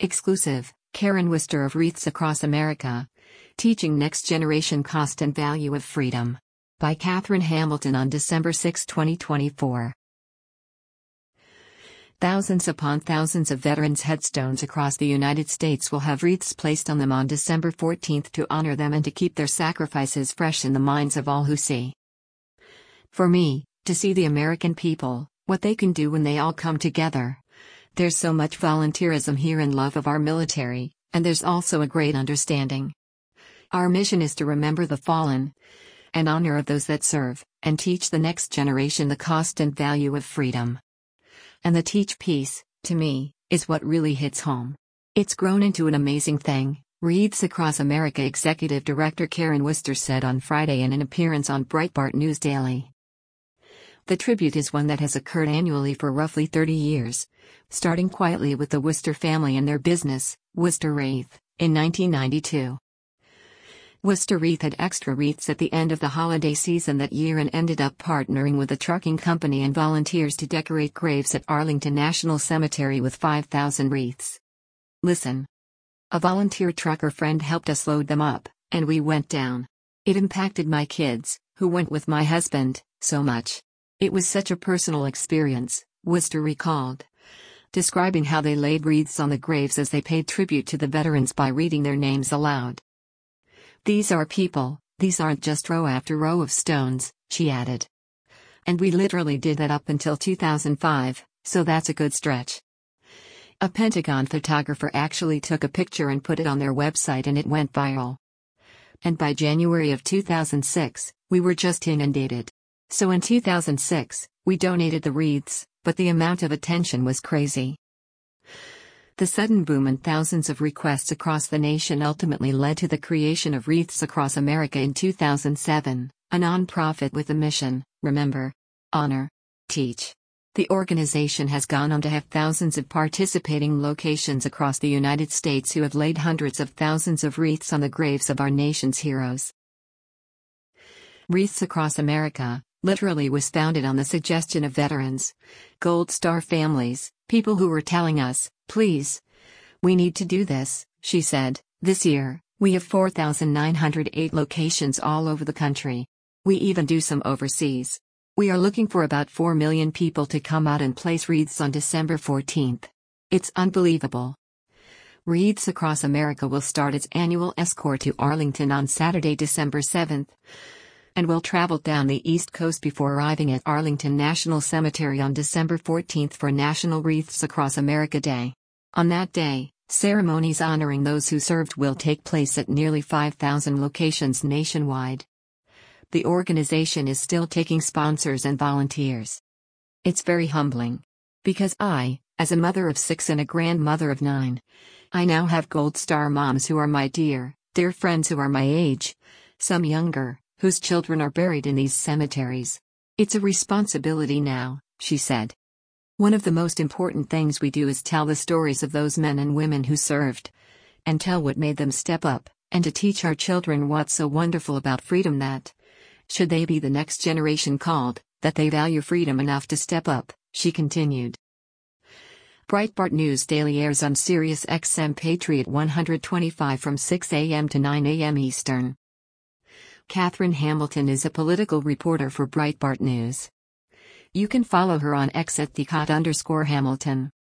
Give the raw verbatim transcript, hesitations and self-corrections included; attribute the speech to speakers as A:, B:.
A: Exclusive, Karen Wister of Wreaths Across America. Teaching Next Generation Cost and Value of Freedom. By Catherine Hamilton on December sixth, twenty twenty-four. Thousands upon thousands of veterans' headstones across the United States will have wreaths placed on them on December fourteenth to honor them and to keep their sacrifices fresh in the minds of all who see. For me, to see the American people, what they can do when they all come together. There's so much volunteerism here and love of our military, and there's also a great understanding. Our mission is to remember the fallen, and honor of those that serve, and teach the next generation the cost and value of freedom. And the teach piece, to me, is what really hits home. It's grown into an amazing thing, Wreaths Across America Executive Director Karen Wister said on Friday in an appearance on Breitbart News Daily. The tribute is one that has occurred annually for roughly thirty years, starting quietly with the Wister family and their business, Wister Wreath, in nineteen ninety-two. Wister Wreath had extra wreaths at the end of the holiday season that year and ended up partnering with a trucking company and volunteers to decorate graves at Arlington National Cemetery with five thousand wreaths. Listen. A volunteer trucker friend helped us load them up, and we went down. It impacted my kids, who went with my husband, so much. It was such a personal experience, Wister recalled, describing how they laid wreaths on the graves as they paid tribute to the veterans by reading their names aloud. These are people, these aren't just row after row of stones, she added. And we literally did that up until two thousand five, so that's a good stretch. A Pentagon photographer actually took a picture and put it on their website and it went viral. And by January of two thousand six, we were just inundated. So in two thousand six, we donated the wreaths, but the amount of attention was crazy. The sudden boom and thousands of requests across the nation ultimately led to the creation of Wreaths Across America in two thousand seven, a nonprofit with a mission: remember, honor, teach. The organization has gone on to have thousands of participating locations across the United States who have laid hundreds of thousands of wreaths on the graves of our nation's heroes. Wreaths Across America literally was founded on the suggestion of veterans, Gold Star families, people who were telling us, please, we need to do this, she said. This year, we have four thousand nine hundred eight locations all over the country. We even do some overseas. We are looking for about four million people to come out and place wreaths on December fourteenth. It's unbelievable. Wreaths Across America will start its annual escort to Arlington on Saturday, December seventh. And will travel down the East Coast before arriving at Arlington National Cemetery on December fourteenth for National Wreaths Across America Day. On that day, ceremonies honoring those who served will take place at nearly five thousand locations nationwide. The organization is still taking sponsors and volunteers. It's very humbling. Because I, as a mother of six and a grandmother of nine, I now have Gold Star moms who are my dear, dear friends who are my age, some younger, whose children are buried in these cemeteries. It's a responsibility now, she said. One of the most important things we do is tell the stories of those men and women who served, and tell what made them step up, and to teach our children what's so wonderful about freedom that, should they be the next generation called, that they value freedom enough to step up, she continued. Breitbart News Daily airs on Sirius X M Patriot one twenty-five from six a m to nine a m Eastern. Catherine Hamilton is a political reporter for Breitbart News. You can follow her on X at the cot underscore Hamilton.